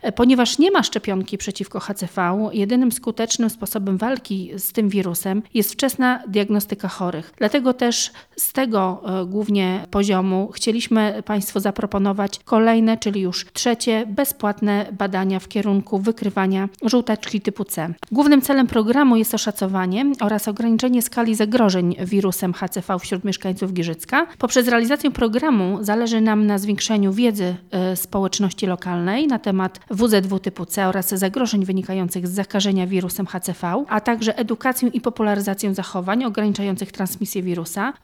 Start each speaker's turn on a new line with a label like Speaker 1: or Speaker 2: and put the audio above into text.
Speaker 1: Ponieważ nie ma szczepionki przeciwko HCV, jedynym skutecznym sposobem walki z tym wirusem jest wczesna diagnostyka chorych. Dlatego też z tego głównie poziomu chcieliśmy Państwu zaproponować kolejne, czyli już trzecie, bezpłatne badania w kierunku wykrywania żółtaczki typu C. Głównym celem programu jest oszacowanie oraz ograniczenie skali zagrożeń wirusem HCV wśród mieszkańców Giżycka. Poprzez realizację programu zależy nam na zwiększeniu wiedzy społeczności lokalnej na temat WZW typu C oraz zagrożeń wynikających z zakażenia wirusem HCV, a także edukacją i popularyzacją zachowań ograniczających transmisję wirusa.